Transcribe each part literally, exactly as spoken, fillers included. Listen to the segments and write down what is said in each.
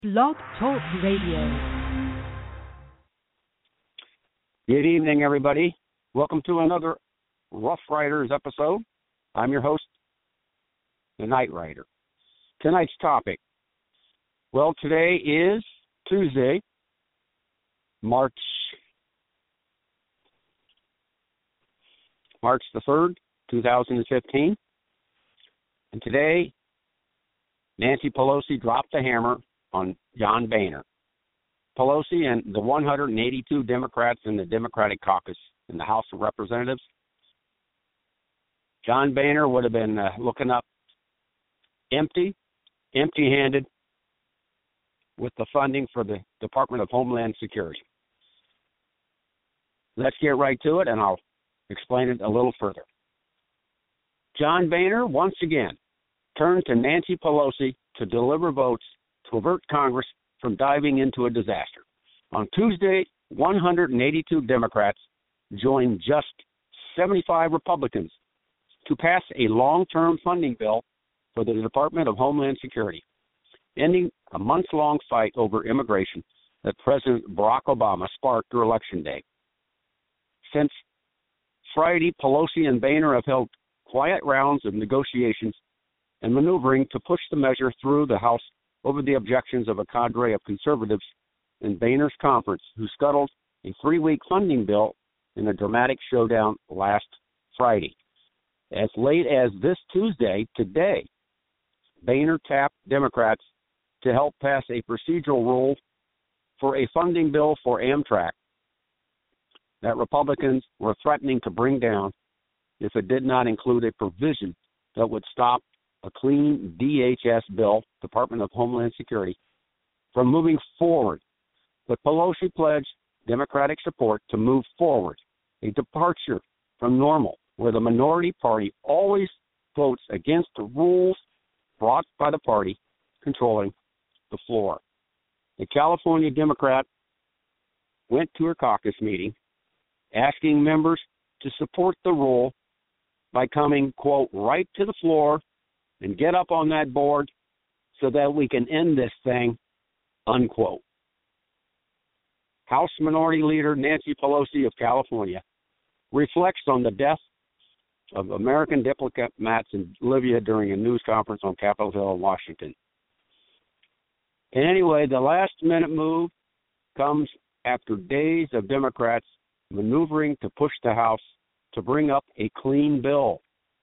Blog Talk Radio. Good evening, everybody. Welcome to another Rough Riders episode. I'm your host, the Night Rider. Tonight's topic. Well, today is Tuesday, March March the third, two thousand fifteen. And today, Nancy Pelosi dropped the hammer on John Boehner. Pelosi and the one hundred eighty-two Democrats in the Democratic caucus in the House of Representatives. John Boehner would have been uh, looking up empty, empty-handed with the funding for the Department of Homeland Security. Let's get right to it, and I'll explain it a little further. John Boehner, once again, turned to Nancy Pelosi to deliver votes to avert Congress from diving into a disaster. On Tuesday, one hundred eighty-two Democrats joined just seventy-five Republicans to pass a long-term funding bill for the Department of Homeland Security, ending a months-long fight over immigration that President Barack Obama sparked through Election Day. Since Friday, Pelosi and Boehner have held quiet rounds of negotiations and maneuvering to push the measure through the House over the objections of a cadre of conservatives in Boehner's conference, who scuttled a three-week funding bill in a dramatic showdown last Friday. As late as this Tuesday, today, Boehner tapped Democrats to help pass a procedural rule for a funding bill for Amtrak that Republicans were threatening to bring down if it did not include a provision that would stop a clean D H S bill, Department of Homeland Security, from moving forward. But Pelosi pledged Democratic support to move forward, a departure from normal, where the minority party always votes against the rules brought by the party controlling the floor. The California Democrat went to her caucus meeting asking members to support the rule by coming, quote, right to the floor and get up on that board so that we can end this thing, unquote. House Minority Leader Nancy Pelosi of California reflects on the death of American diplomats in Libya during a news conference on Capitol Hill in Washington. And anyway, the last-minute move comes after days of Democrats maneuvering to push the House to bring up a clean bill.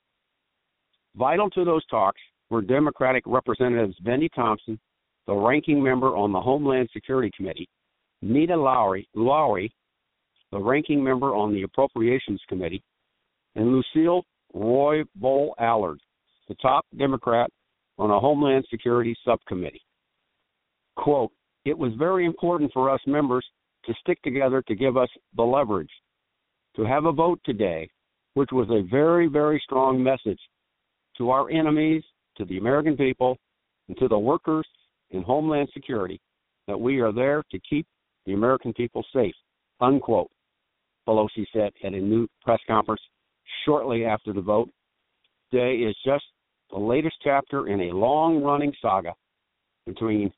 Vital to those talks were Democratic Representatives Benny Thompson, the ranking member on the Homeland Security Committee, Nita Lowry, Lowry, the ranking member on the Appropriations Committee, and Lucille Roy Bowl Allard, the top Democrat on a Homeland Security Subcommittee. Quote, "It was very important for us members to stick together to give us the leverage to have a vote today, which was a very, very strong message to our enemies, to the American people, and to the workers in Homeland Security, that we are there to keep the American people safe," unquote, Pelosi said at a new press conference shortly after the vote. Today is just the latest chapter in a long-running saga between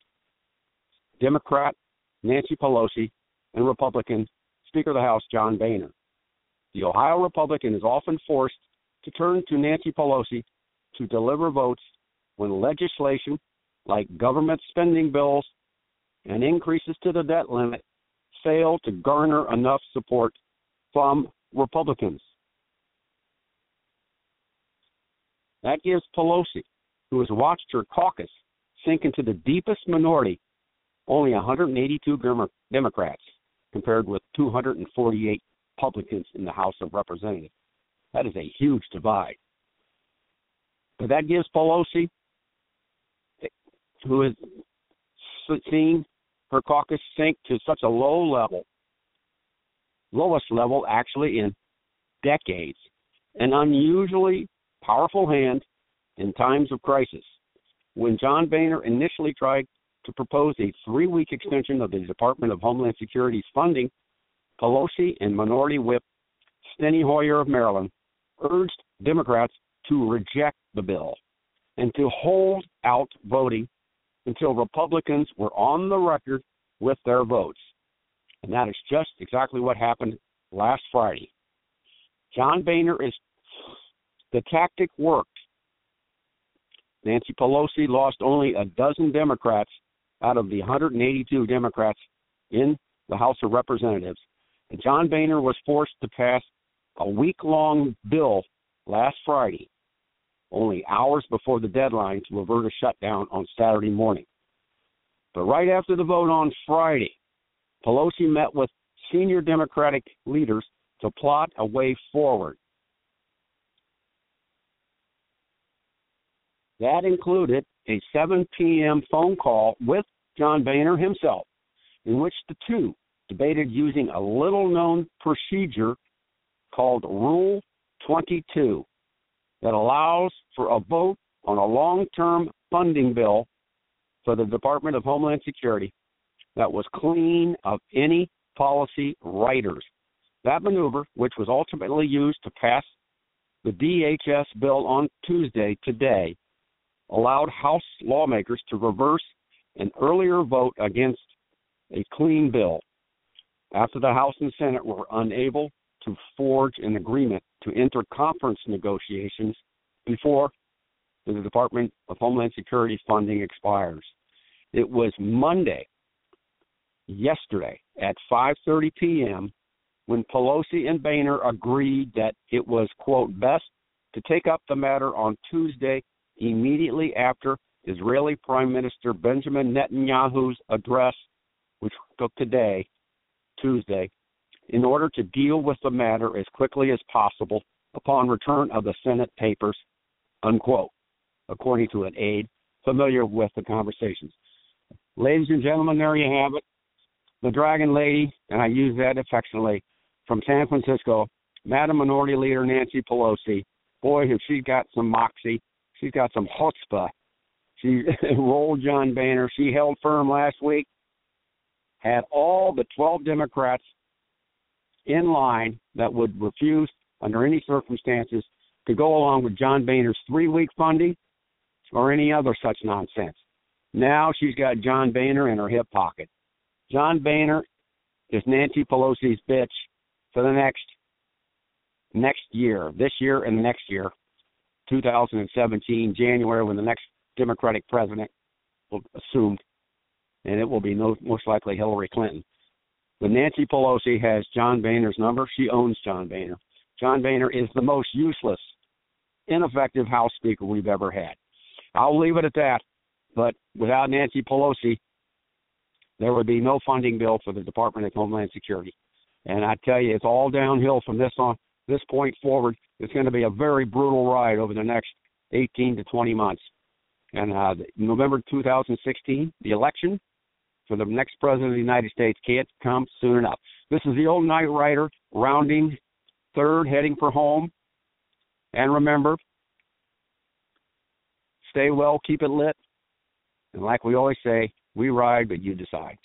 Democrat Nancy Pelosi and Republican Speaker of the House John Boehner. The Ohio Republican is often forced to turn to Nancy Pelosi to deliver votes when legislation like government spending bills and increases to the debt limit fail to garner enough support from Republicans. That gives Pelosi, who has watched her caucus sink into the deepest minority, only one hundred eighty-two Democrats compared with two hundred forty-eight Republicans in the House of Representatives. That is a huge divide. But that gives Pelosi, who has seen her caucus sink to such a low level, lowest level actually in decades, an unusually powerful hand in times of crisis. When John Boehner initially tried to propose a three-week extension of the Department of Homeland Security's funding, Pelosi and Minority Whip Steny Hoyer of Maryland urged Democrats to reject the bill and to hold out voting until Republicans were on the record with their votes. And that is just exactly what happened last Friday. John Boehner is, the tactic worked. Nancy Pelosi lost only a dozen Democrats out of the one hundred eighty-two Democrats in the House of Representatives. And John Boehner was forced to pass a week-long bill last Friday, only hours before the deadline to avert a shutdown on Saturday morning. But right after the vote on Friday, Pelosi met with senior Democratic leaders to plot a way forward. That included a seven p.m. phone call with John Boehner himself, in which the two debated using a little-known procedure called Rule twenty-two that allows for a vote on a long-term funding bill for the Department of Homeland Security that was clean of any policy writers. That maneuver, which was ultimately used to pass the D H S bill on Tuesday, today, allowed House lawmakers to reverse an earlier vote against a clean bill after the House and Senate were unable to forge an agreement to enter conference negotiations before the Department of Homeland Security funding expires. It was Monday, yesterday, at five thirty p.m., when Pelosi and Boehner agreed that it was, quote, best to take up the matter on Tuesday immediately after Israeli Prime Minister Benjamin Netanyahu's address, which took today, Tuesday, in order to deal with the matter as quickly as possible upon return of the Senate papers, unquote, according to an aide familiar with the conversations. Ladies and gentlemen, there you have it. The Dragon Lady, and I use that affectionately, from San Francisco, Madam Minority Leader Nancy Pelosi. Boy, has she got some moxie. She's got some chutzpah. She rolled John Boehner. She held firm last week, had all the twelve Democrats in line that would refuse, under any circumstances, to go along with John Boehner's three-week funding or any other such nonsense. Now she's got John Boehner in her hip pocket. John Boehner is Nancy Pelosi's bitch for the next next year, this year and the next year, two thousand seventeen, January, when the next Democratic president will assumed, and it will be no, most likely Hillary Clinton. But Nancy Pelosi has John Boehner's number. She owns John Boehner. John Boehner is the most useless, ineffective House Speaker we've ever had. I'll leave it at that. But without Nancy Pelosi, there would be no funding bill for the Department of Homeland Security. And I tell you, it's all downhill from this on this point forward. It's going to be a very brutal ride over the next eighteen to twenty months. And uh, November two thousand sixteen, the election for the next president of the United States can't come soon enough. This is the old Knight Rider rounding third, heading for home. And remember, stay well, keep it lit. And like we always say, we ride, but you decide.